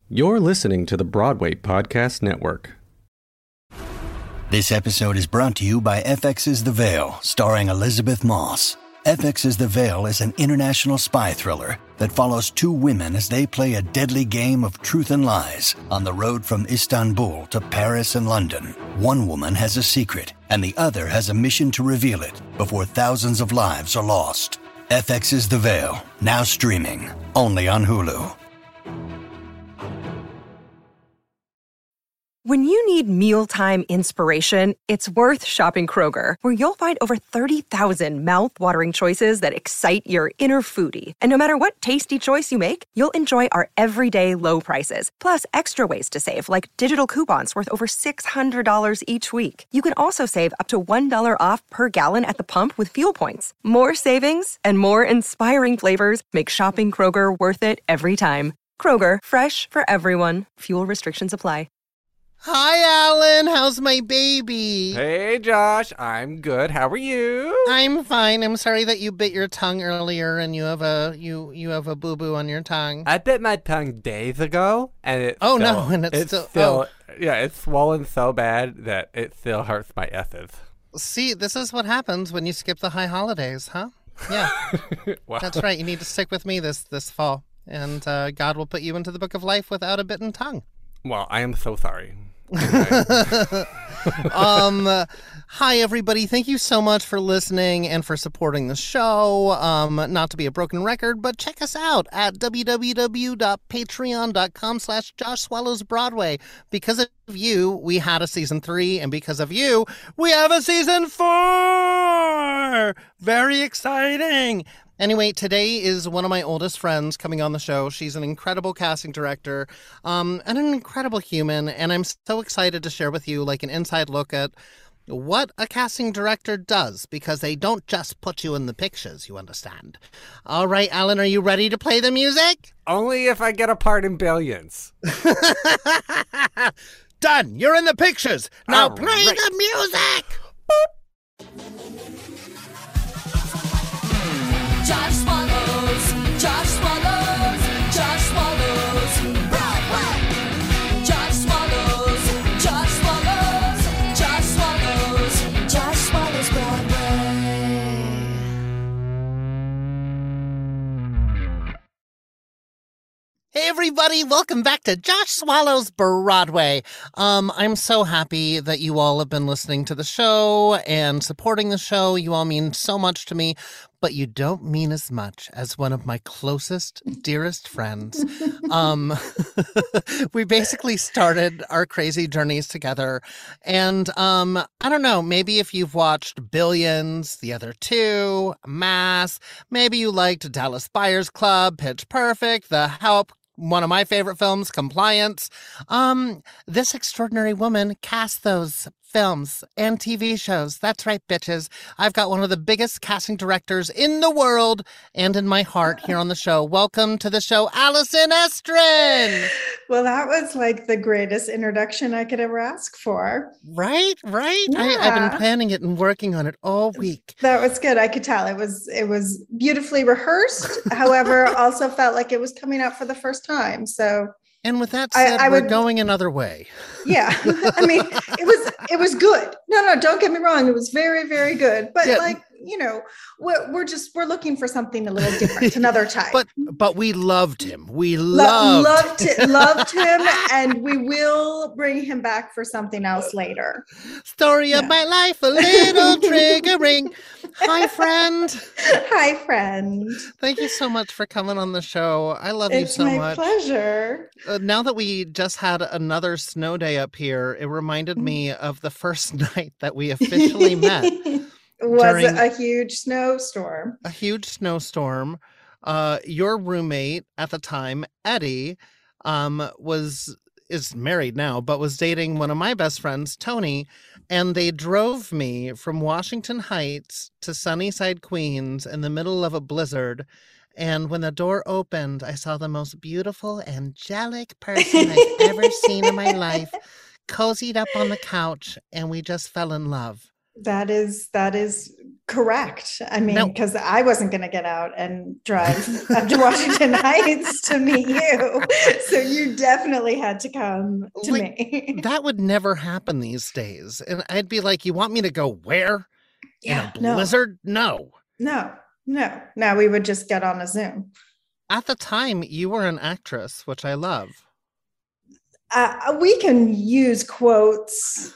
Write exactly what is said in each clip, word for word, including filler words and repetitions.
You're listening to the Broadway Podcast Network. This episode is brought to you by F X's The Veil, starring Elizabeth Moss. F X's The Veil is an international spy thriller that follows two women as they play a deadly game of truth and lies on the road from Istanbul to Paris and London. One woman has a secret, and the other has a mission to reveal it before thousands of lives are lost. F X's The Veil, now streaming, only on Hulu. When you need mealtime inspiration, it's worth shopping Kroger, where you'll find over thirty thousand mouth-watering choices that excite your inner foodie. And no matter what tasty choice you make, you'll enjoy our everyday low prices, plus extra ways to save, like digital coupons worth over six hundred dollars each week. You can also save up to one dollar off per gallon at the pump with fuel points. More savings and more inspiring flavors make shopping Kroger worth it every time. Kroger, fresh for everyone. Fuel restrictions apply. Hi, Alan. How's my baby? Hey, Josh. I'm good. How are you? I'm fine. I'm sorry that you bit your tongue earlier and you have a you you have a boo boo on your tongue. I bit my tongue days ago, and it. Oh still, no, and it's, it's still, still oh. yeah, it's swollen so bad that it still hurts my S's. See, this is what happens when you skip the high holidays, huh? Yeah, Wow. That's right. You need to stick with me this this fall, and uh, God will put you into the book of life without a bitten tongue. Well, I am so sorry. um, uh, hi, everybody. Thank you so much for listening and for supporting the show. Um, not to be a broken record, but check us out at www.patreon.com slash Josh Swallows Broadway. Because of you, we had a season three, and because of you, we have a season four! Very exciting! Anyway, today is one of my oldest friends coming on the show. She's an incredible casting director um, and an incredible human, and I'm so excited to share with you like an inside look at what a casting director does, because they don't just put you in the pictures, you understand. All right, Alan, are you ready to play the music? Only if I get a part in Billions. Done! You're in the pictures! Now All play right. the music! Boop. Josh Swallows, Josh Swallows, Josh Swallows, Broadway. Josh Swallows, Josh Swallows, Josh Swallows, Josh Swallows, Broadway. Hey everybody, welcome back to Josh Swallows Broadway. Um, I'm so happy that you all have been listening to the show and supporting the show. You all mean so much to me, but you don't mean as much as one of my closest, dearest friends. um, we basically started our crazy journeys together. And um, I don't know, maybe if you've watched Billions, the other two, Mass, maybe you liked Dallas Buyers Club, Pitch Perfect, The Help, one of my favorite films, Compliance. Um, this extraordinary woman cast those films and T V shows. That's right, bitches. I've got one of the biggest casting directors in the world and in my heart here on the show. Welcome to the show, Allison Estrin. Well, that was like the greatest introduction I could ever ask for. Right, right. Yeah. I, I've been planning it and working on it all week. That was good. I could tell it was it was beautifully rehearsed. However, also felt like it was coming out for the first time. So. And with that I- said, I we're would- going another way. Yeah, I mean, it was it was good. No, no, don't get me wrong. It was very, very good. But Yeah. like, you know, we're, we're just we're looking for something a little different, another type. But but we loved him. We Lo- loved. loved it, loved him, and we will bring him back for something else later. Story of Yeah. my life, a little triggering. Hi, friend. Hi, friend. Thank you so much for coming on the show. I love you It's so my much. pleasure. Uh, now that we just had another snow day up here, it reminded me of the first night that we officially met. It was during- a huge snowstorm. A huge snowstorm. Uh, your roommate at the time, Eddie, um, was is married now, but was dating one of my best friends, Tony, and they drove me from Washington Heights to Sunnyside, Queens in the middle of a blizzard. And when the door opened, I saw the most beautiful, angelic person I've ever seen in my life, cozied up on the couch, and we just fell in love. That is that is correct. I mean, No. because I wasn't going to get out and drive up to Washington Heights to meet you. So you definitely had to come to Like, me. That would never happen these days. And I'd be like, you want me to go where? Yeah, In a blizzard? No. no, no. Now we would just get on a Zoom. At the time, you were an actress, which I love. Uh, we can use quotes.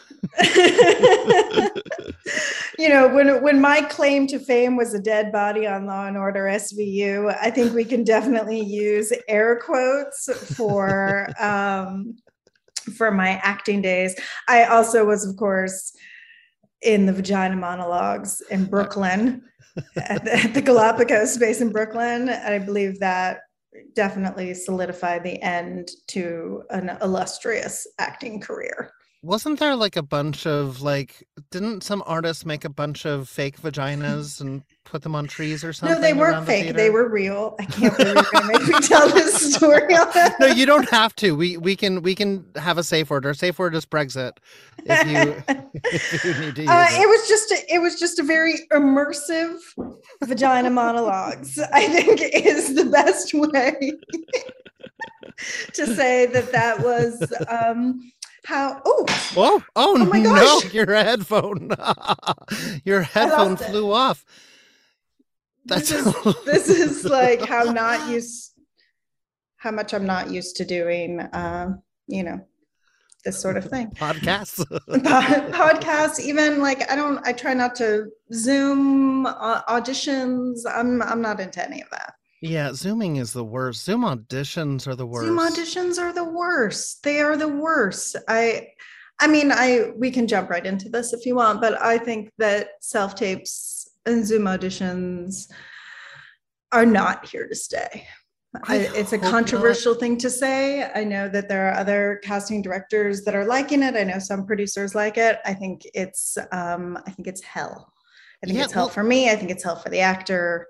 You know, when when my claim to fame was a dead body on Law and Order S V U, I think we can definitely use air quotes for um, for my acting days. I also was, of course, in the Vagina Monologues in Brooklyn, at the, at the Galapagos space in Brooklyn. I believe that definitely solidified the end to an illustrious acting career. Wasn't there like a bunch of like, didn't some artists make a bunch of fake vaginas and put them on trees or something? No, they weren't around the fake. theater? They were real. I can't believe you're going to make me tell this story. On No, you don't have to. We we can we can have a safe word. Our safe word is Brexit. If you, if you need to use Uh, it. it was just a, it was just a very immersive vagina monologues. I think is the best way to say that that was um, how. Oh, Whoa! Oh, Oh my no! gosh. Your headphone, your headphone lost it. flew off. That's this is this is like how not used, how much I'm not used to doing. Um, you know, this sort of thing. podcasts. Pod- podcasts, even like I don't. I try not to Zoom uh, auditions. I'm I'm not into any of that. Yeah, Zooming is the worst. Zoom auditions are the worst. Zoom auditions are the worst. They are the worst. I I mean, I we can jump right into this if you want, but I think that self-tapes and Zoom auditions are not here to stay. I, I it's a hope controversial thing to say. I know that there are other casting directors that are liking it. I know some producers like it. I think it's um, I think it's hell. I think Yeah, it's hell well- for me. I think it's hell for the actor.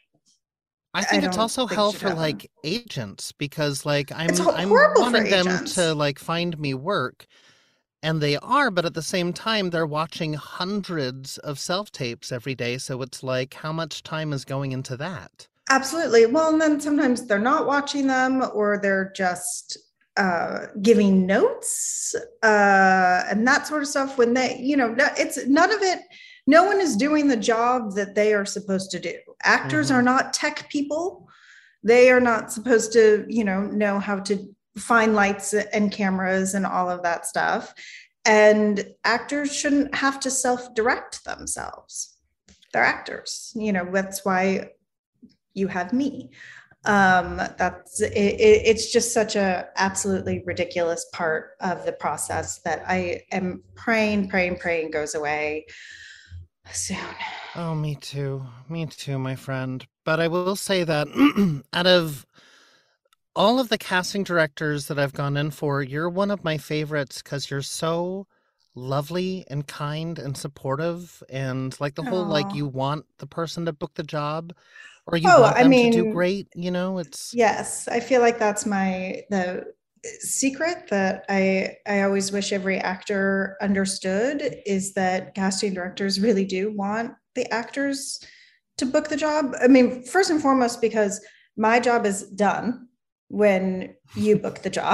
I think I it's don't also think it hell should for happen. like agents because like I'm It's ho- I'm horrible for wanting them agents. to like find me work, and they are, but at the same time they're watching hundreds of self tapes every day. So it's like, how much time is going into that? Absolutely. Well, and then sometimes they're not watching them or they're just uh, giving notes uh, and that sort of stuff when they, you know, no- it's none of it. No one is doing the job that they are supposed to do. Actors Mhm. are not tech people. They are not supposed to, you know, know how to find lights and cameras and all of that stuff. And actors shouldn't have to self-direct themselves. They're actors. You know, that's why you have me. Um, that's it, it, it's just such a absolutely ridiculous part of the process that I am praying, praying, praying goes away soon. Oh, me too. Me too, my friend. But I will say that out of all of the casting directors that I've gone in for, you're one of my favorites because you're so lovely and kind and supportive and like the whole like Aw. you want the person to book the job or you Oh, want I them to do mean, great, you know, it's Yes, I feel like that's my the secret that I I always wish every actor understood is that casting directors really do want the actors to book the job. I mean, first and foremost, because my job is done when you book the job.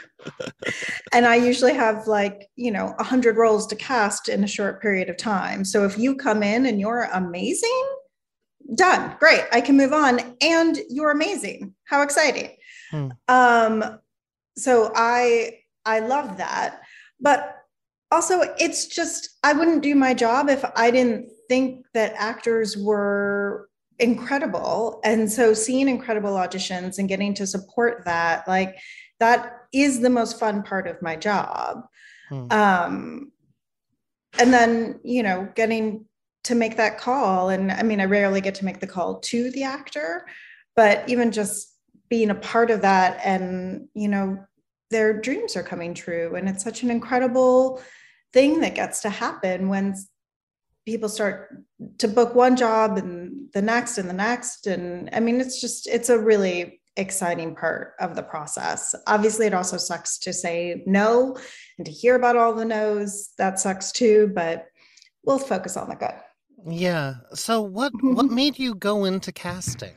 And I usually have like, you know, a hundred roles to cast in a short period of time. So if you come in and you're amazing, done, great, I can move on. And you're amazing. How exciting. Hmm. Um, so I I love that. But also it's just I wouldn't do my job if I didn't think that actors were incredible. And so seeing incredible auditions and getting to support that, like that is the most fun part of my job. Hmm. Um, and then, you know, getting to make that call. And I mean, I rarely get to make the call to the actor, but even just being a part of that and, you know, their dreams are coming true. And it's such an incredible thing that gets to happen when people start to book one job and the next and the next. And I mean, it's just, it's a really exciting part of the process. Obviously, it also sucks to say no and to hear about all the no's. That sucks too, but we'll focus on the good. Yeah. So what what made you go into casting?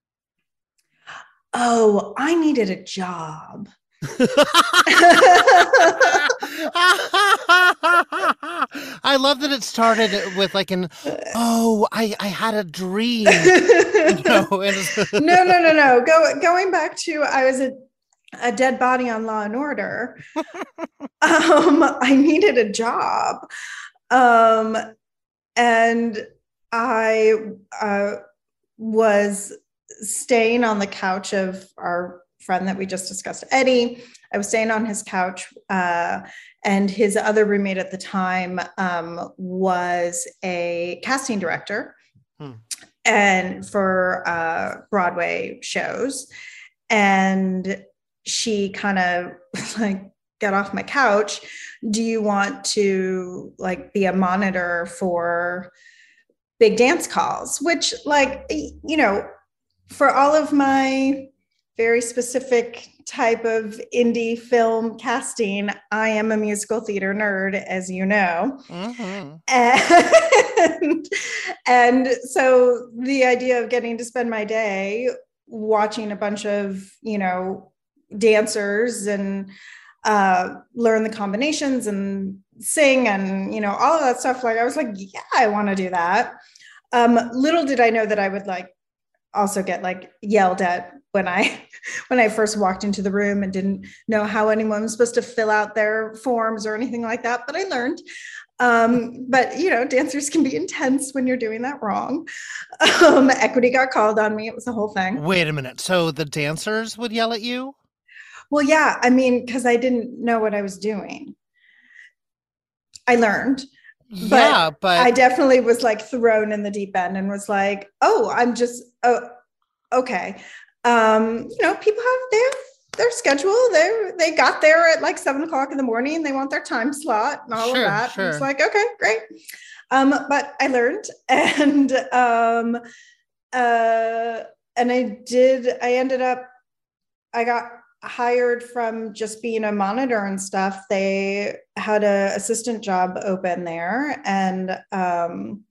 Oh, I needed a job. I love that it started with like an, oh, I, I had a dream. You know, and- no, no, no, no. Go going back to I was a, a dead body on Law and Order. um, I needed a job. Um, and I uh, was staying on the couch of our friend that we just discussed, Eddie. I was staying on his couch, uh, and his other roommate at the time um, was a casting director, hmm. and for uh, Broadway shows. And she kind of like, get off my couch. Do you want to like be a monitor for big dance calls? Which, like, you know, for all of my very specific type of indie film casting, I am a musical theater nerd, as you know. Mm-hmm. And, and so the idea of getting to spend my day watching a bunch of, you know, dancers and uh, learn the combinations and sing and, you know, all of that stuff. Like, I was like, yeah, I want to do that. Um, little did I know that I would like also get like yelled at when I when I first walked into the room and didn't know how anyone was supposed to fill out their forms or anything like that. But I learned. Um, but, you know, dancers can be intense when you're doing that wrong. Um, equity got called on me. It was a whole thing. Wait a minute. So the dancers would yell at you? Well, yeah. I mean, because I didn't know what I was doing. I learned. But yeah, but I definitely was like thrown in the deep end and was like, oh, I'm just, oh, okay. Um, you know, people have their, their schedule. They they got there at like seven o'clock in the morning. They want their time slot and all sure, of that. Sure. It's like, okay, great. Um, but I learned and, um, uh, and I did, I ended up, I got hired from just being a monitor and stuff. They had an assistant job open there, and um,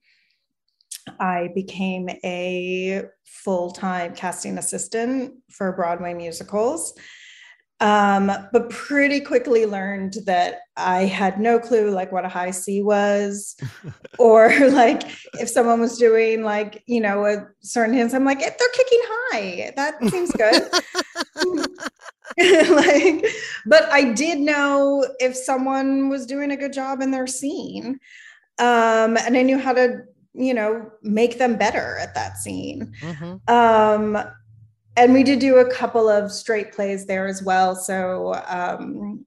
I became a full-time casting assistant for Broadway musicals. Um, but pretty quickly learned that I had no clue like what a high C was, or like if someone was doing like, you know, a certain dance, I'm like, if they're kicking high, that seems good. Like, but I did know if someone was doing a good job in their scene, um, and I knew how to, you know, make them better at that scene. Mm-hmm. Um, and we did do a couple of straight plays there as well. So um,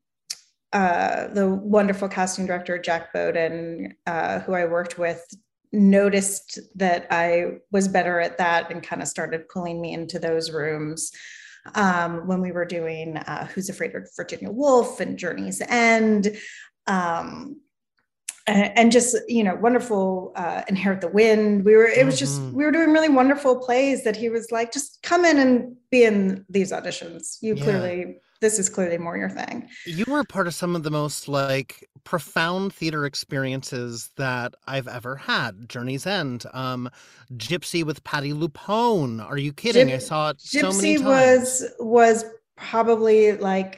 uh, the wonderful casting director, Jack Bowden, uh, who I worked with, noticed that I was better at that and kind of started pulling me into those rooms. Um, when we were doing uh, Who's Afraid of Virginia Woolf and Journey's End, um, and, and just, you know, wonderful uh, Inherit the Wind. We were, it was just, we were doing really wonderful plays that he was like, just come in and be in these auditions. You yeah. clearly, this is clearly more your thing. You were part of some of the most like profound theater experiences that I've ever had. Journey's End, um, Gypsy with Patti LuPone. Are you kidding? Gyp- I saw it Gypsy so many times. was was probably like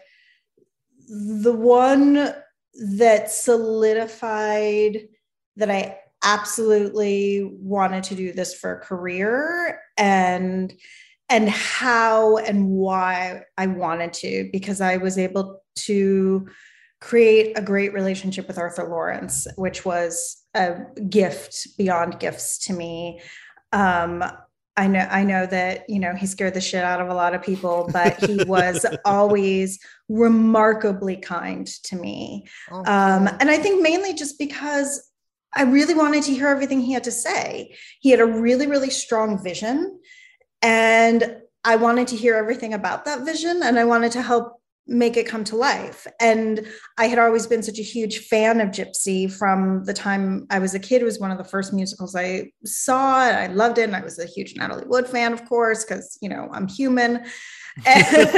the one that solidified that I absolutely wanted to do this for a career, and and how and why I wanted to, because I was able to create a great relationship with Arthur Lawrence, which was a gift beyond gifts to me. Um, I know, I know that, you know, he scared the shit out of a lot of people, but he was always remarkably kind to me. Oh, um, and I think mainly just because I really wanted to hear everything he had to say. He had a really, really strong vision, and I wanted to hear everything about that vision, and I wanted to help make it come to life. And I had always been such a huge fan of Gypsy from the time I was a kid. It was one of the first musicals I saw, and I loved it. And I was a huge Natalie Wood fan, of course, because, you know, I'm human. And,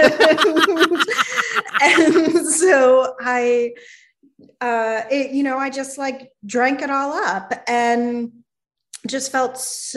and so I, uh, it, you know, I just like drank it all up. And just felt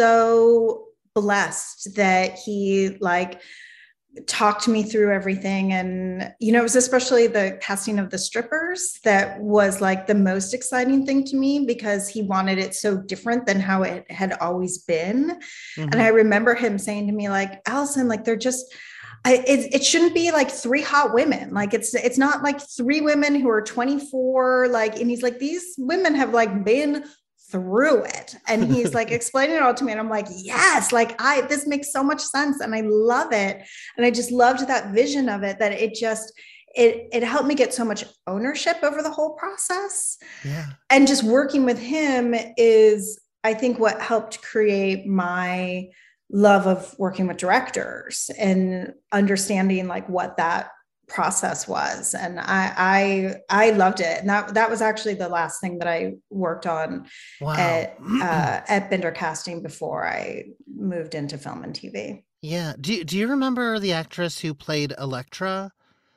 so blessed that he like talked me through everything. And, you know, it was especially the casting of the strippers that was like the most exciting thing to me, because he wanted it so different than how it had always been. Mm-hmm. And I remember him saying to me, like, Allison, like, they're just, I, it, it shouldn't be like three hot women. Like it's, it's not like three women who are twenty-four, like, and he's like, these women have like been through it. And he's like explaining it all to me. And I'm like, yes, like I, this makes so much sense. And I love it. And I just loved that vision of it, that it just, it, it helped me get so much ownership over the whole process. Yeah. And just working with him is, I think, what helped create my love of working with directors and understanding like what that process was. And I, I, I loved it. And that, that was actually the last thing that I worked on Wow. at, uh, at Bender Casting before I moved into film and T V. Yeah. Do you, do you remember the actress who played Elektra?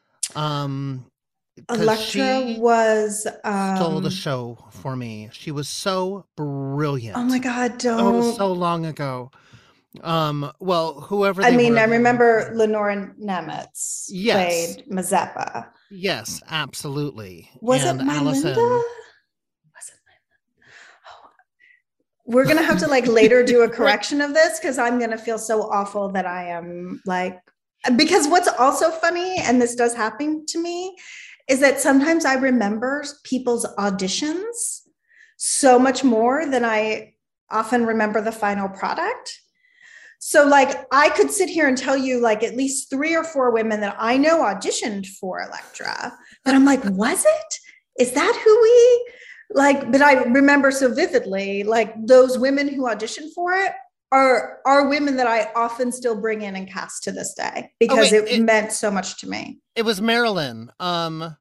Um, 'cause Elektra she was, um, stole the show for me. She was so brilliant. oh my God, don't. Oh, so long ago. Um, well, whoever I they mean, were, I they- remember Lenora Nemetz Yes. played Mazeppa. Yes, absolutely. Was And it my Allison. Linda? Was it my oh. We're gonna have to like later do a correction of this, because I'm gonna feel so awful that I am like, because what's also funny, and this does happen to me, is that sometimes I remember people's auditions so much more than I often remember the final product. So like I could sit here and tell you like at least three or four women that I know auditioned for Elektra, but I'm like, was it? Is that who we like? But I remember so vividly, like those women who auditioned for it are, are women that I often still bring in and cast to this day, because wait, it, it- meant so much to me. It was Marilyn. Um,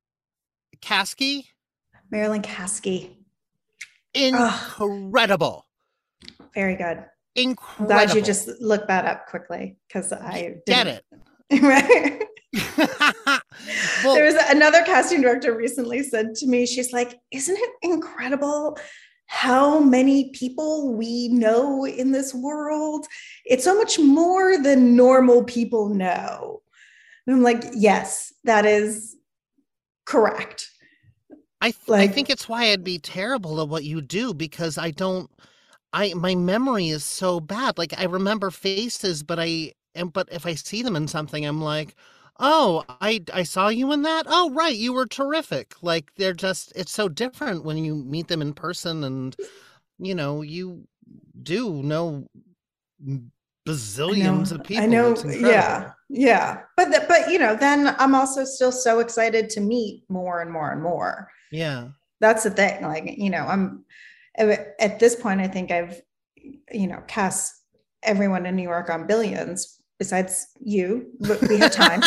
Kasky? Marilyn Kasky. Incredible. Very good. I'm Incredible. glad you just looked that up quickly, because I get didn't. it. Right. Well, There was another casting director recently said to me, she's like, isn't it incredible how many people we know in this world? It's so much more than normal people know. And I'm like, yes, that is correct. I, th- like- I think it's why I'd be terrible at what you do, because I don't, I, my memory is so bad. Like I remember faces, but I, and, but if I see them in something, I'm like, oh, I, I saw you in that. Oh, right. You were terrific. Like they're just, it's so different when you meet them in person, and, you know, you do know bazillions I know, of people. I know. It's incredible. Yeah. Yeah. But, the, but, you know, then I'm also still so excited to meet more and more and more. Yeah. That's the thing. Like, you know, I'm at this point, I think I've, you know, cast everyone in New York on Billions besides you, but we have time.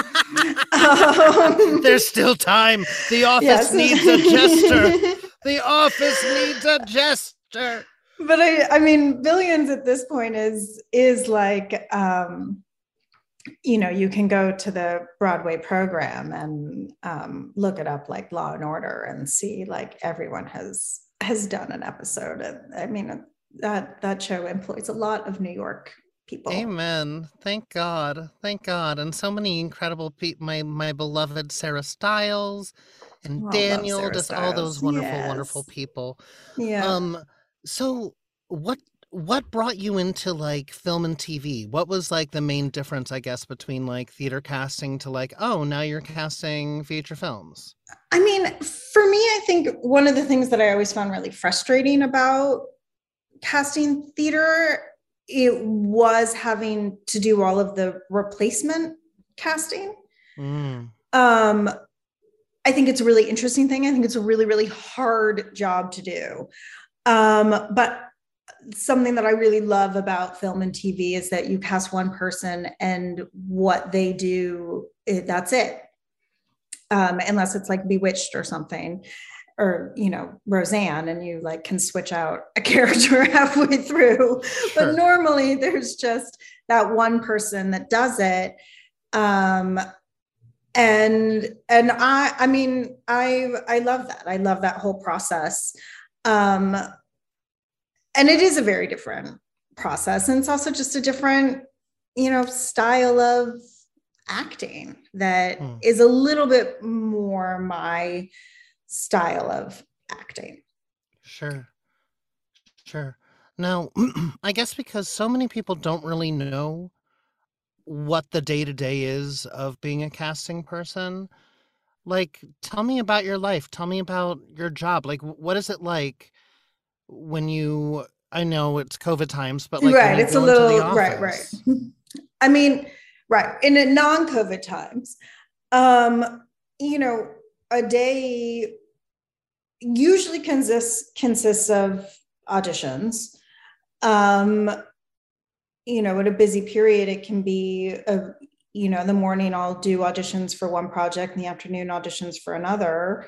um, There's still time. The office yes. needs a jester. The office needs a jester. But I, I mean, Billions at this point is, is like, um, you know, you can go to the Broadway program and um, look it up, like Law and Order, and see like everyone has has done an episode. And I mean, that that show employs a lot of New York people. Amen. Thank God. Thank God. And so many incredible people. My my beloved Sarah Stiles and Oh, I love Daniel, Sarah just all those Stiles. wonderful, Yes. wonderful people. Yeah. Um. So what what brought you into like film and T V? What was like the main difference, I guess, between like theater casting to like, oh, now you're casting feature films? I mean, for me, I think one of the things that I always found really frustrating about casting theater, it was having to do all of the replacement casting. Mm. Um, I think it's a really interesting thing. I think it's a really, really hard job to do. Um, but something that I really love about film and T V is that you cast one person and what they do, it, that's it. Um, unless it's like Bewitched or something, or, you know, Roseanne, and you like can switch out a character halfway through. Sure. But normally there's just that one person that does it. Um, and, and I, I mean, I, I love that. I love that whole process. Um, and it is a very different process. And it's also just a different, you know, style of acting that Hmm. is a little bit more my style of acting. Sure. Sure. Now, I guess because so many people don't really know what the day-to-day is of being a casting person, like, tell me about your life. Tell me about your job. Like, wh- what is it like when you, I know it's COVID times, but like when Right. you It's a go into the little, right, right. office? I mean, right. In a non-COVID times, um, you know, a day usually consists consists of auditions. Um, you know, at a busy period, it can be a, you know, in the morning I'll do auditions for one project, in the afternoon auditions for another.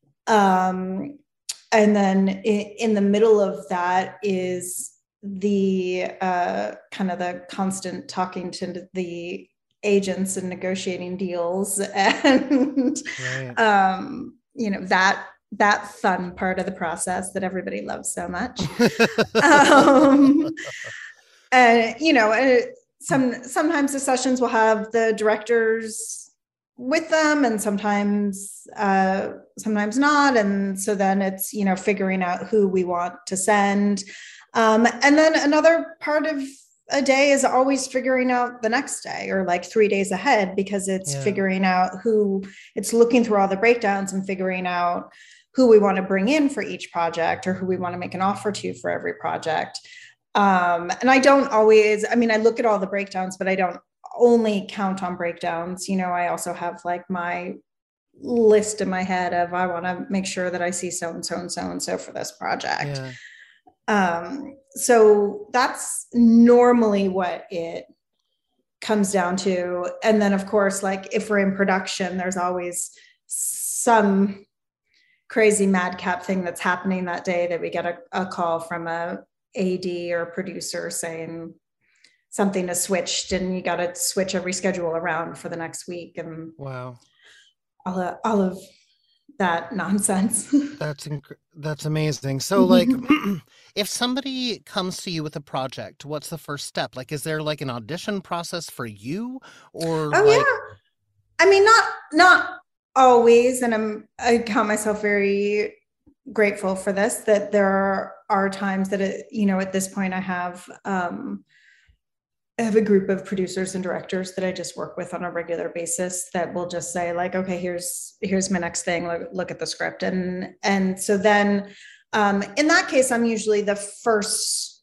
Um, and then in, in the middle of that is the uh, kind of the constant talking to the agents and negotiating deals and Right. um, you know, that that fun part of the process that everybody loves so much. um, and you know, uh, some sometimes the sessions will have the directors with them, and sometimes uh, sometimes not. And so then it's, you know, figuring out who we want to send. Um, and then another part of a day is always figuring out the next day or like three days ahead, because it's Yeah. figuring out who, it's looking through all the breakdowns and figuring out who we want to bring in for each project or who we want to make an offer to for every project. Um, and I don't always, I mean, I look at all the breakdowns, but I don't only count on breakdowns. You know, I also have like my list in my head of, I want to make sure that I see so and so and so and so for this project. Yeah. Um, so that's normally what it comes down to. And then of course, like if we're in production, there's always some crazy madcap thing that's happening that day that we get a, a call from a A D or producer saying something is switched and you got to switch every schedule around for the next week, and Wow. all of, all of that nonsense. That's inc- that's amazing. So like if somebody comes to you with a project, what's the first step? Like is there like an audition process for you or Oh like yeah. I mean, not not always, and I'm I count myself very grateful for this, that there are, are times that it, you know, at this point I have um I have a group of producers and directors that I just work with on a regular basis that will just say like, okay, here's here's my next thing. Look, look at the script, and and so then um, in that case, I'm usually the first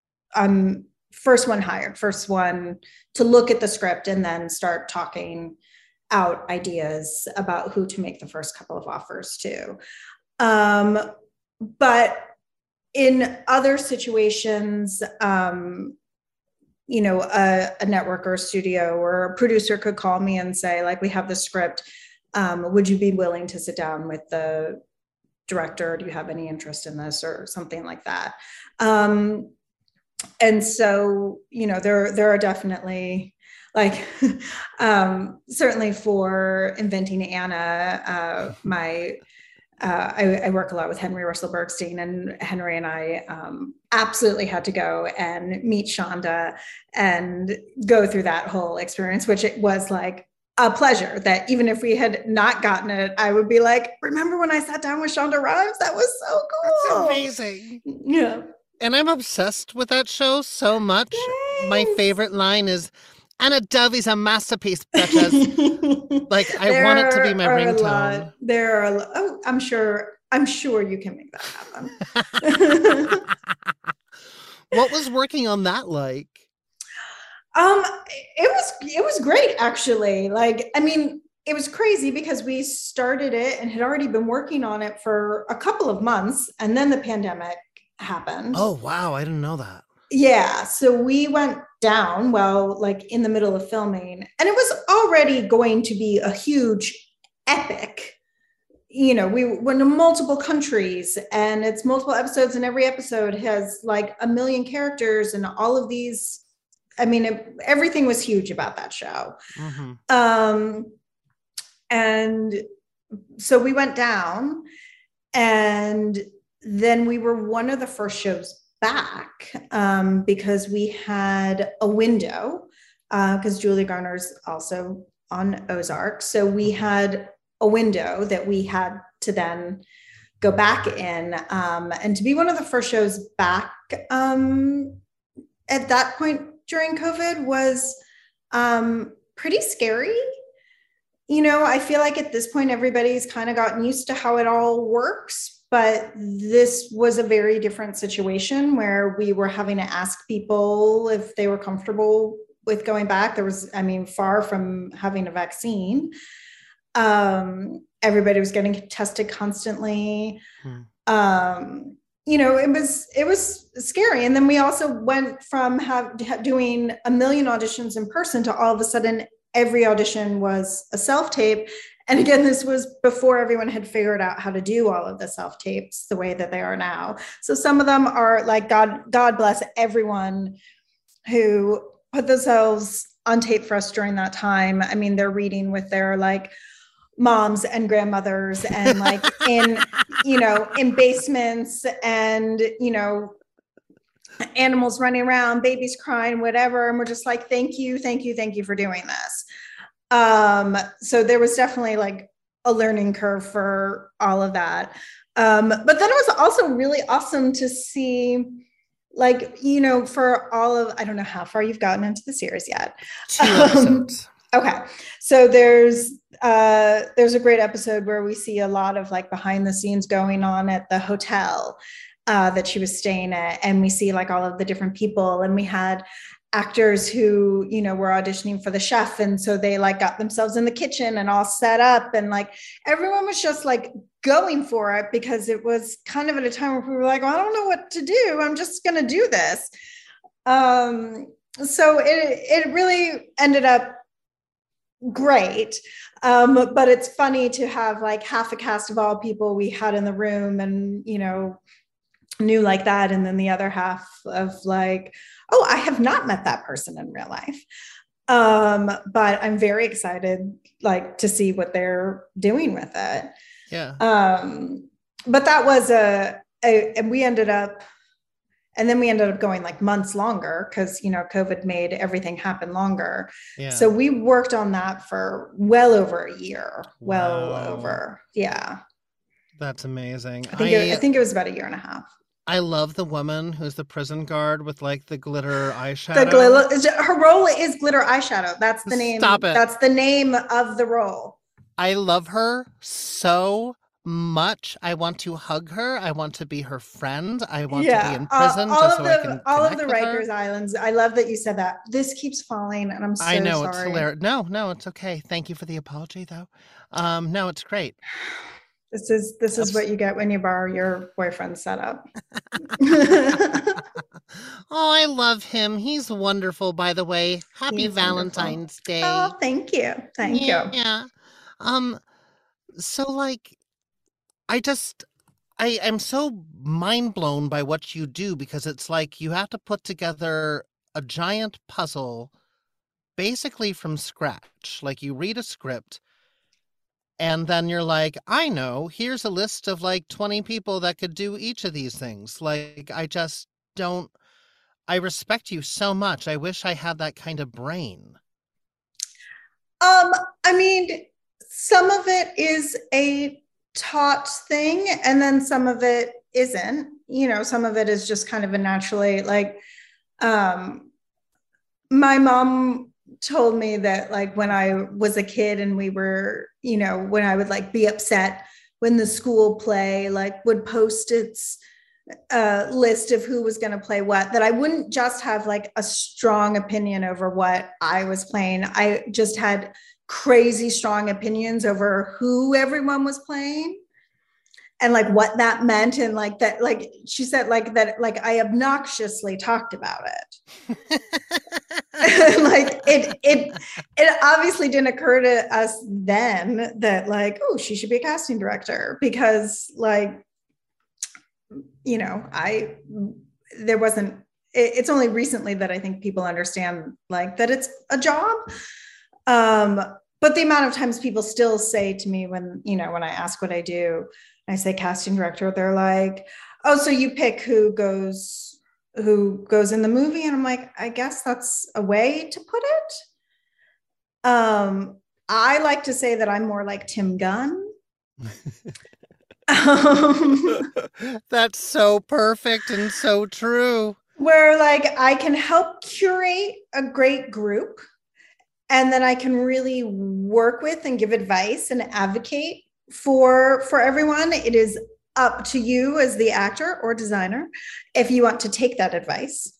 I'm first one hired, first one to look at the script, and then start talking out ideas about who to make the first couple of offers to. Um, but in other situations, um, you know, a, a network or a studio or a producer could call me and say, like, we have the script. Um, would you be willing to sit down with the director? Do you have any interest in this, or something like that? Um, and so, you know, there, there are definitely like, um, certainly for Inventing Anna, uh, my, Uh, I, I work a lot with Henry Russell Bergstein, and Henry and I um, absolutely had to go and meet Shonda and go through that whole experience, which it was like a pleasure. That even if we had not gotten it, I would be like, remember when I sat down with Shonda Rhimes? That was so cool. that's amazing. Yeah. And I'm obsessed with that show so much. My Yes. favorite line is Anna Delvey's a masterpiece, bitches. Like, I want it to be my There are a ringtone. lot- There are, a lo- oh, I'm sure, I'm sure you can make that happen. What was working on that like? Um, it was it was great, actually. Like, I mean, it was crazy because we started it and had already been working on it for a couple of months, and then the pandemic happened. Oh, wow. I didn't know that. Yeah, so we went down, well, like in the middle of filming, and it was already going to be a huge epic. You know, we went to multiple countries, and it's multiple episodes, and every episode has like a million characters, and all of these. I mean, it, everything was huge about that show. Mm-hmm. Um, and so we went down, and then we were one of the first shows back um, because we had a window because uh, Julie Garner's also on Ozark. So we had a window that we had to then go back in. Um, and to be one of the first shows back um, at that point during COVID was um, pretty scary. You know, I feel like at this point, everybody's kind of gotten used to how it all works, but this was a very different situation where we were having to ask people if they were comfortable with going back. There was, I mean, far from having a vaccine. Um, everybody was getting tested constantly. Hmm. Um, you know, it was, it was scary. And then we also went from have, doing a million auditions in person to all of a sudden every audition was a self-tape. And again, this was before everyone had figured out how to do all of the self-tapes the way that they are now. So some of them are like, God, God bless everyone who put themselves on tape for us during that time. I mean, they're reading with their like moms and grandmothers and like in, you know, in basements and, you know, animals running around, babies crying, whatever. And we're just like, thank you, thank you, thank you for doing this. Um, so there was definitely like a learning curve for all of that. Um, but then it was also really awesome to see, like, you know, for all of, I don't know how far you've gotten into the series yet. Two episodes. Um, okay. So there's, uh, there's a great episode where we see a lot of like behind the scenes going on at the hotel Uh, that she was staying at. And we see like all of the different people. And we had actors who, you know, were auditioning for the chef. And so they like got themselves in the kitchen and all set up. And like, everyone was just like going for it because it was kind of at a time where we were like, well, I don't know what to do. I'm just going to do this. Um, so it, it really ended up great. Um, but it's funny to have like half a cast of all people we had in the room and, you know, knew like that. And then the other half of like, oh, I have not met that person in real life. Um, but I'm very excited like to see what they're doing with it. Yeah. Um, but that was a, a, and we ended up, and then we ended up going like months longer because, you know, COVID made everything happen longer. Yeah. So we worked on that for well over a year, well Wow. over. Yeah. That's amazing. I think, I, it, I think it was about a year and a half. I love the woman who's the prison guard with like the glitter eyeshadow. The glitter, her role is glitter eyeshadow. That's the name. Stop it. That's the name of the role. I love her so much. I want to hug her. I want to be her friend. I want yeah. to be in prison uh, all just of so the I can all of connect the with her. Rikers Islands. I love that you said that. This keeps falling, and I'm so I know sorry. it's hilarious. No, no, it's okay. Thank you for the apology, though. Um, no, it's great. This is this is what you get when you borrow your boyfriend's setup. Oh, I love him. He's wonderful, by the way. Happy He's Valentine's wonderful. Day. Oh, thank you. Thank yeah, you. Yeah. Um, so like, I just, I am so mind blown by what you do because it's like you have to put together a giant puzzle basically from scratch. Like you read a script and then you're like, I know, here's a list of like twenty people that could do each of these things. Like, I just don't, I respect you so much. I wish I had that kind of brain. Um, I mean, some of it is a taught thing, and then some of it isn't. You know, some of it is just kind of a naturally, like, um, my mom told me that like when I was a kid and we were, you know, when I would like be upset when the school play like would post its uh, list of who was going to play what, that I wouldn't just have like a strong opinion over what I was playing. I just had crazy strong opinions over who everyone was playing and like what that meant. And like that, like she said, like that, like I obnoxiously talked about it. Like it, it, it obviously didn't occur to us then that like, oh, she should be a casting director because like, you know, I, there wasn't, it, it's only recently that I think people understand like that it's a job. Um, but the amount of times people still say to me when, you know, when I ask what I do, I say casting director, they're like, oh, so you pick who goes who goes in the movie, and I'm like, I guess that's a way to put it. Um, I like to say that I'm more like Tim Gunn. um, That's so perfect and so true. where like I can help curate a great group, and then I can really work with and give advice and advocate for for everyone. It is up to you as the actor or designer if you want to take that advice.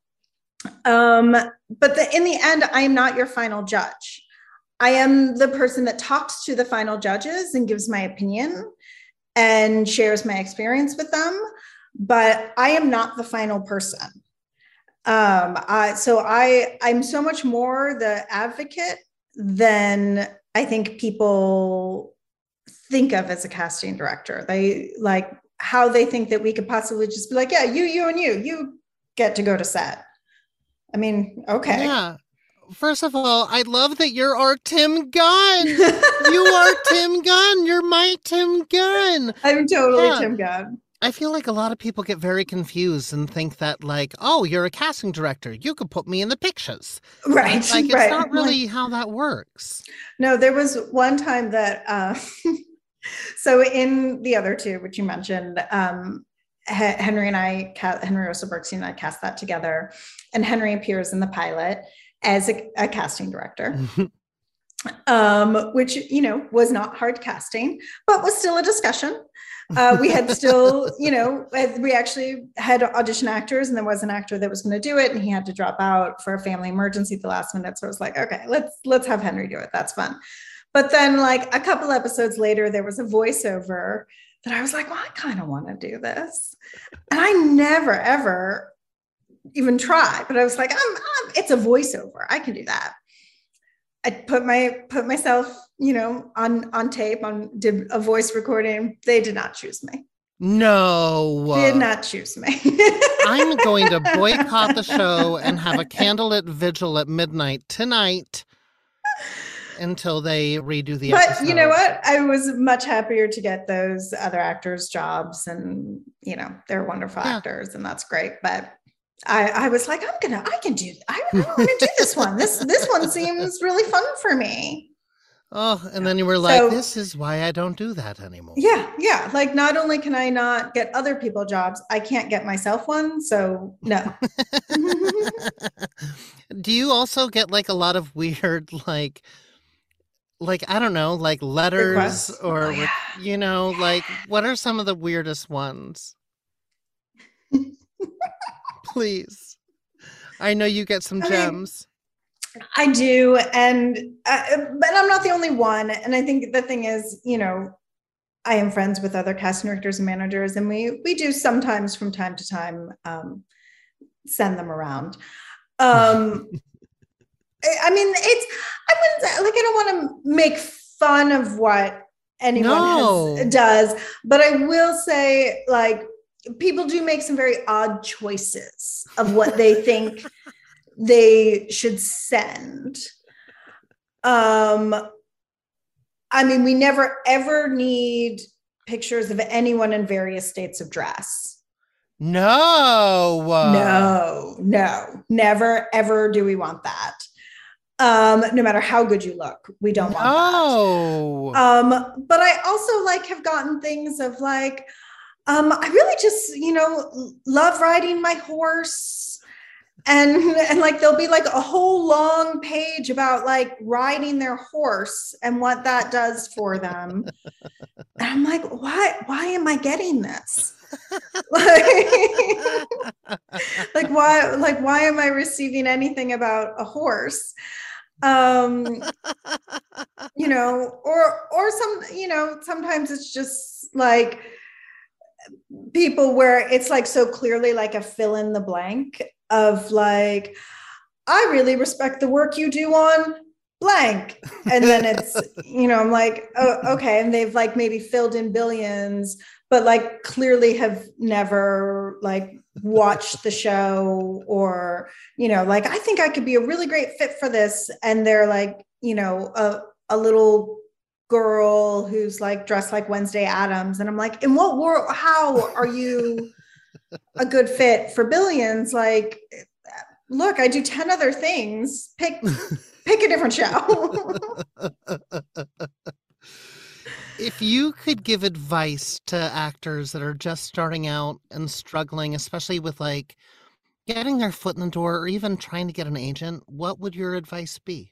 Um, but the, in the end, I am not your final judge. I am the person that talks to the final judges and gives my opinion and shares my experience with them, but I am not the final person. Um, I, so I, I'm so much more the advocate than I think people think of as a casting director. They like how they think that we could possibly just be like, yeah, you, you, and you, you get to go to set. I mean, okay. Yeah. First of all, I love that you're our Tim Gunn. You are Tim Gunn. You're my Tim Gunn. I'm totally Yeah. Tim Gunn. I feel like a lot of people get very confused and think that, like, oh, you're a casting director. You could put me in the pictures. Right. Like, it's right. not really how that works. No, there was one time that, uh, so in the other two, which you mentioned, um, H- Henry and I, ca- Henry Russell Bergstein and I cast that together, and Henry appears in the pilot as a, a casting director, um, which, you know, was not hard casting, but was still a discussion. Uh, we had still, you know, we actually had audition actors, and there was an actor that was going to do it, and he had to drop out for a family emergency at the last minute. So I was like, okay, let's let's have Henry do it. That's fun. But then, like a couple episodes later, there was a voiceover that I was like, well, I kind of want to do this, and I never ever even tried. But I was like, I'm, I'm it's a voiceover. I can do that. I put my put myself, you know, on on tape, on did a voice recording. They did not choose me. No. Did not choose me. I'm going to boycott the show and have a candlelit vigil at midnight tonight until they redo the But episode. you know what? I was much happier to get those other actors jobs, and you know, they're wonderful Yeah. actors, and that's great. But I, I was like, I'm gonna, I can do, I, I want to do this one. This this one seems really fun for me. Oh, and then you were like, So- this is why I don't do that anymore. Yeah, yeah. Like, not only can I not get other people jobs, I can't get myself one. So no. Do you also get like a lot of weird, like, like, I don't know, like letters Requests? or, Oh, re- yeah. you know, like, what are some of the weirdest ones? Please. I know you get some I mean, gems. I do, and uh, but I'm not the only one. And I think the thing is, you know, I am friends with other casting directors and managers, and we we do sometimes from time to time um, send them around. Um, I I mean, it's I wouldn't say, like I don't want to make fun of what anyone No. has, does, but I will say, like, people do make some very odd choices of what they think they should send. Um, I mean, we never ever need pictures of anyone in various states of dress. No. No, no, never ever do we want that. Um, no matter how good you look, we don't want that. No. Um, but I also like have gotten things of like, um, I really just, you know, love riding my horse. And, and like, there'll be like a whole long page about like riding their horse and what that does for them. And I'm like, why, why am I getting this? like, like, why, like, why am I receiving anything about a horse? Um, you know, or, or some, you know, sometimes it's just like people where it's like so clearly like a fill in the blank of like, I really respect the work you do on blank. And then it's, you know, I'm like, oh, okay. And they've like maybe filled in billions, but like clearly have never like watched the show, or, you know, like, I think I could be a really great fit for this. And they're like, you know, a, a little girl who's like dressed like Wednesday Addams. And I'm like, in what world, how are you a good fit for Billions. Like, look, I do ten other things. Pick pick a different show. If you could give advice to actors that are just starting out and struggling, especially with like getting their foot in the door or even trying to get an agent, what would your advice be?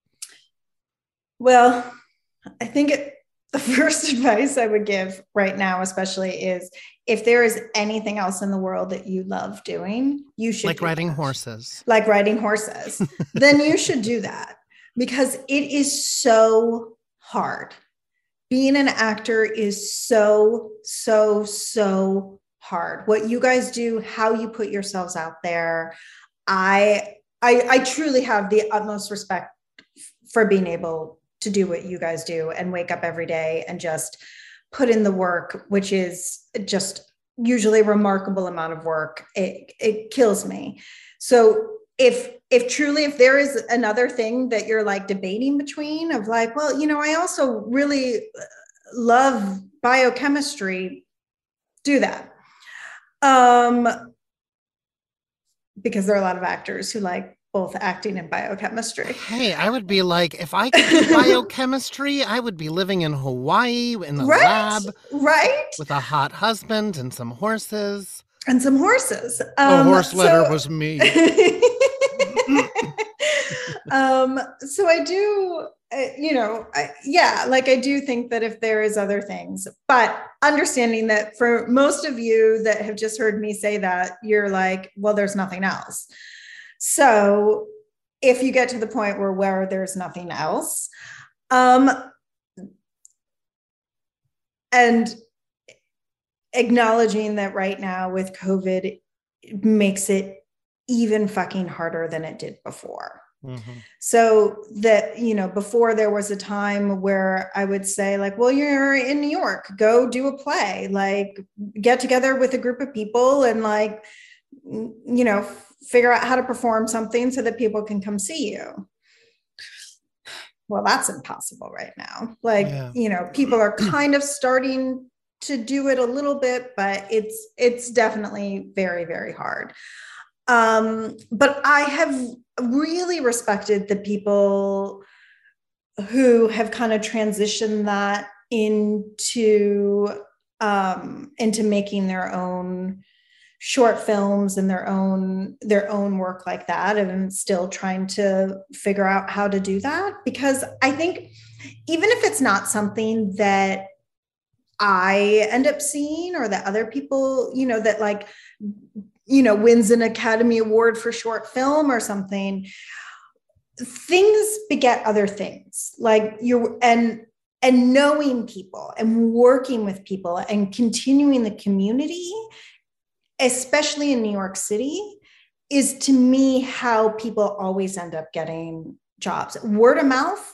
Well, I think it, the first advice I would give right now, especially, is if there is anything else in the world that you love doing, you should Like do riding that. horses. Like riding horses, then you should do that, because it is so hard. Being an actor is so, so, so hard. What you guys do, how you put yourselves out there. I, I, I truly have the utmost respect for being able to do what you guys do and wake up every day and just put in the work, which is just usually a remarkable amount of work. It, it kills me. So if, if truly, if there is another thing that you're like debating between of like, well, you know, I also really love biochemistry, do that. Um, because there are a lot of actors who like both acting and biochemistry. Hey, I would be like, if I could do biochemistry, I would be living in Hawaii in a Right? lab Right? with a hot husband and some horses. And some horses. The Um, horse litter so- was me. um, so I do, uh, you know, I, yeah, like I do think that if there is other things, but understanding that for most of you that have just heard me say that, you're like, well, there's nothing else. So if you get to the point where, where there's nothing else, um, and acknowledging that right now with COVID it makes it even fucking harder than it did before. Mm-hmm. So that, you know, before there was a time where I would say like, well, you're in New York, go do a play, like get together with a group of people and like, you know, figure out how to perform something so that people can come see you. Well, that's impossible right now. Like, Yeah. you know, people are kind of starting to do it a little bit, but it's, it's definitely very, very hard. Um, but I have really respected the people who have kind of transitioned that into, um, into making their own short films and their own, their own work like that. And still trying to figure out how to do that, because I think even if it's not something that I end up seeing or that other people, you know, that like, you know, wins an Academy Award for short film or something, things beget other things. Like you're, and, and knowing people and working with people and continuing the community, especially in New York City, is to me how people always end up getting jobs. Word of mouth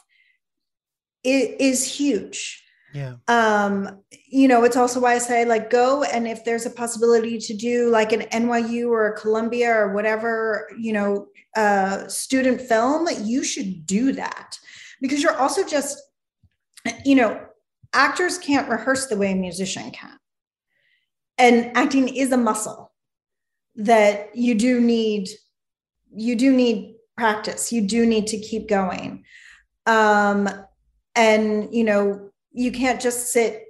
is, is huge. Yeah. Um, you know, it's also why I say like go, and if there's a possibility to do like an N Y U or a Columbia or whatever, you know, uh, student film, you should do that, because you're also just, you know, actors can't rehearse the way a musician can. And acting is a muscle that you do need, you do need practice. You do need to keep going. Um, and, you know, you can't just sit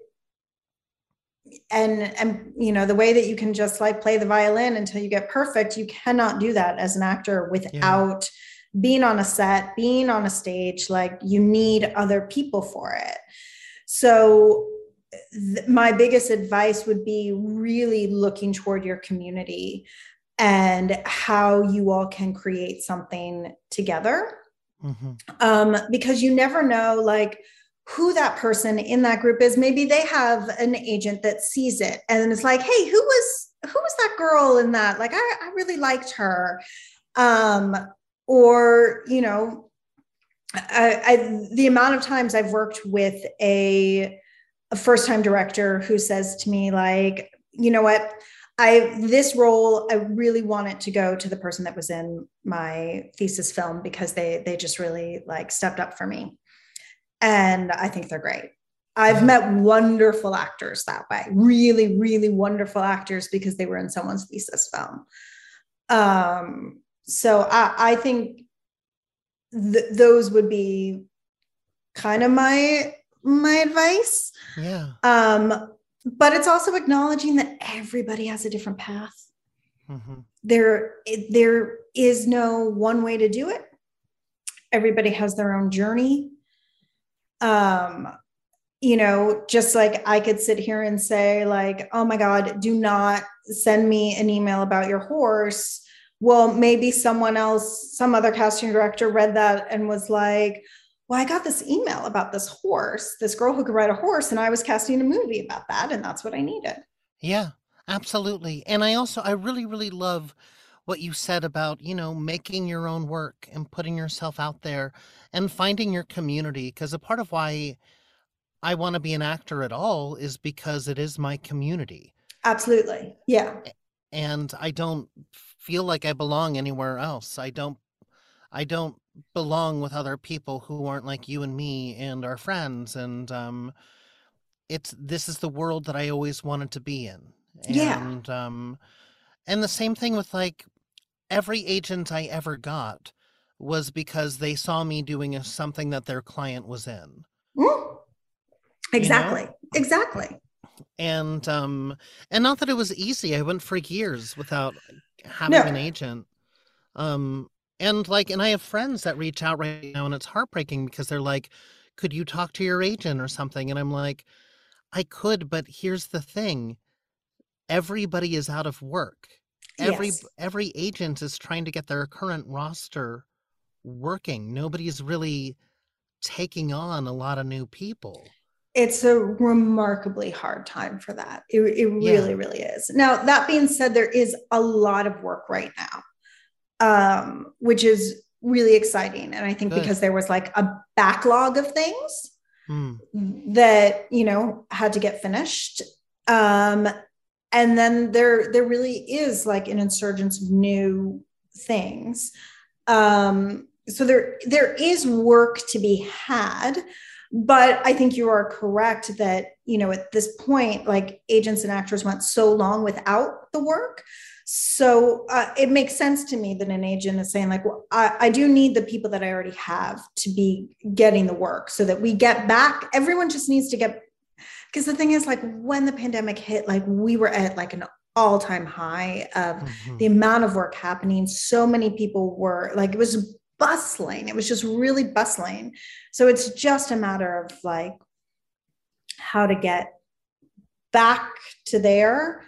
and, and, you know, the way that you can just like play the violin until you get perfect, you cannot do that as an actor without yeah. being on a set, being on a stage. Like you need other people for it. So th- my biggest advice would be really looking toward your community and how you all can create something together. Mm-hmm. Um, because you never know, like, who that person in that group is. Maybe they have an agent that sees it and it's like, hey, who was, who was that girl in that? Like, I, I really liked her. Um, or, you know, I, I, the amount of times I've worked with a, a first-time director who says to me like, you know what, I, this role, I really want it to go to the person that was in my thesis film because they, they just really like stepped up for me. And I think they're great. I've met wonderful actors that way, really, really wonderful actors because they were in someone's thesis film. Um, so I, I think th- those would be kind of my my advice. Yeah. Um, but it's also acknowledging that everybody has a different path. Mm-hmm. There, there is no one way to do it. Everybody has their own journey. Um, you know, just like I could sit here and say like, oh my God, do not send me an email about your horse. Well, maybe someone else, some other casting director read that and was like, well, I got this email about this horse, this girl who could ride a horse, and I was casting a movie about that, and that's what I needed. Yeah, absolutely. And I also, I really, really love what you said about, you know, making your own work and putting yourself out there and finding your community. Because a part of why I want to be an actor at all is because it is my community. Absolutely. Yeah. And I don't feel like I belong anywhere else. I don't, I don't belong with other people who aren't like you and me and our friends. And um, it's, this is the world that I always wanted to be in. Yeah. And, um, and the same thing with like every agent I ever got was because they saw me doing a, something that their client was in. Mm. Exactly. You know? Exactly. And, um, and not that it was easy. I went for years without having No. an agent. Um, and like, and I have friends that reach out right now and it's heartbreaking because they're like, could you talk to your agent or something? And I'm like, I could, but here's the thing. Everybody is out of work. Every Yes. every agent is trying to get their current roster working. Nobody's really taking on a lot of new people. It's a remarkably hard time for that. It, it Yeah. really, really is. Now, that being said, there is a lot of work right now, um, which is really exciting. And I think Good. because there was like a backlog of things Hmm. that, you know, had to get finished. Um, and then there, there really is like an insurgence of new things. Um, so there, there is work to be had, but I think you are correct that, you know, at this point, like agents and actors went so long without the work. So uh, it makes sense to me that an agent is saying like, well, I, I do need the people that I already have to be getting the work so that we get back. Everyone just needs to get, because the thing is like when the pandemic hit, like we were at like an all-time high of Mhm. the amount of work happening. So many people were like, it was bustling. It was just really bustling. So it's just a matter of like how to get back to there.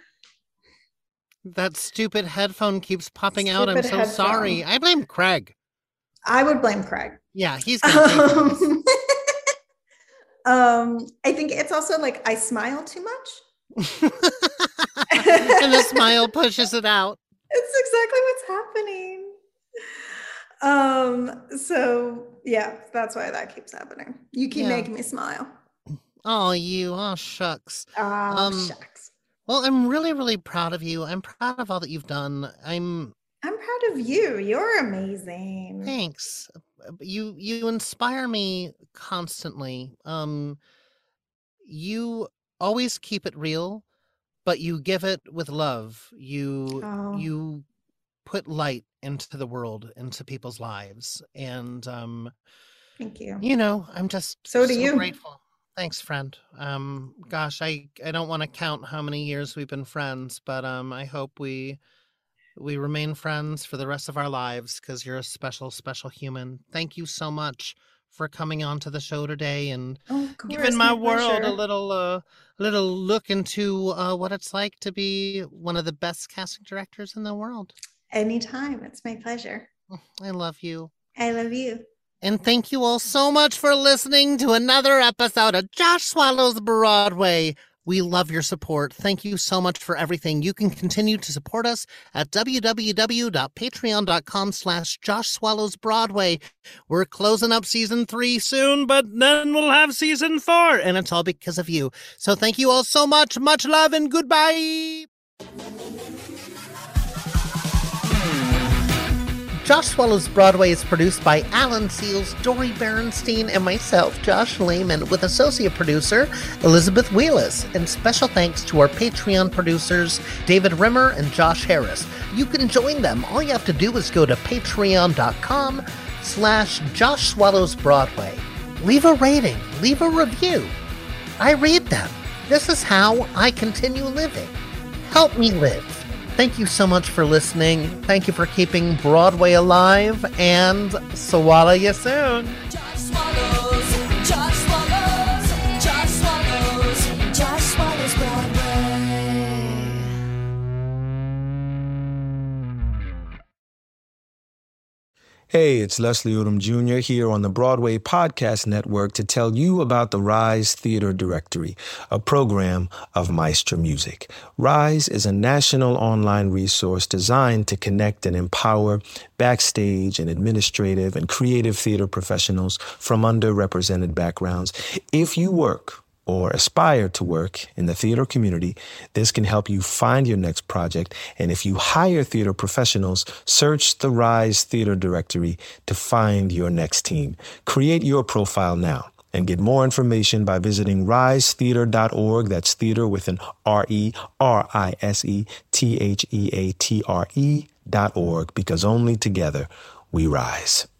That stupid headphone keeps popping out. I'm Stupid so headphone. sorry. I blame Craig. I would blame Craig. Yeah, he's gonna pay for this. Um, um, I think it's also like I smile too much. And the smile pushes it out. It's exactly what's happening. Um, so yeah, that's why that keeps happening. You keep Yeah. making me smile. Oh, you. Oh, shucks. Oh, Um, shucks. Well, I'm really, really proud of you. I'm proud of all that you've done. I'm I'm proud of you. You're amazing. thanks. You you inspire me constantly. Um, you always keep it real, but you give it with love. You Oh. you put light into the world, into people's lives, and um, Thank you. you know, I'm just So do you. grateful. Thanks, friend. Um, gosh, I I don't want to count how many years we've been friends, but um, I hope we we remain friends for the rest of our lives because you're a special, special human. Thank you so much for coming on to the show today and Oh, of course, giving my, world pleasure. a little uh, little look into uh, what it's like to be one of the best casting directors in the world. Anytime. It's my pleasure. I love you. I love you. And thank you all so much for listening to another episode of Josh Swallows Broadway. We love your support. Thank you so much for everything. You can continue to support us at www.patreon.com slash Josh Swallows Broadway. We're closing up season three soon, but then we'll have season four, and it's all because of you. So thank you all so much. Much love and goodbye. Josh Swallows Broadway is produced by Alan Seals, Dory Berenstein, and myself, Josh Lehman, with associate producer Elizabeth Wheelis. And special thanks to our Patreon producers, David Rimmer and Josh Harris. You can join them. All you have to do is go to patreon.com slash Josh Swallows Broadway. Leave a rating. Leave a review. I read them. This is how I continue living. Help me live. Thank you so much for listening. Thank you for keeping Broadway alive, and swallow you soon. Josh Swallows, Josh Swallows, Josh Swallows, Josh Swallows Broadway. Hey, it's Leslie Odom Junior here on the Broadway Podcast Network to tell you about the Rise Theater Directory, a program of Maestro Music. Rise is a national online resource designed to connect and empower backstage and administrative and creative theater professionals from underrepresented backgrounds. If you work or aspire to work in the theater community, this can help you find your next project. And if you hire theater professionals, search the Rise Theater Directory to find your next team. Create your profile now and get more information by visiting rise theater dot org. That's theater with an R E R I S E T H E A T R E dot org, because only together we rise.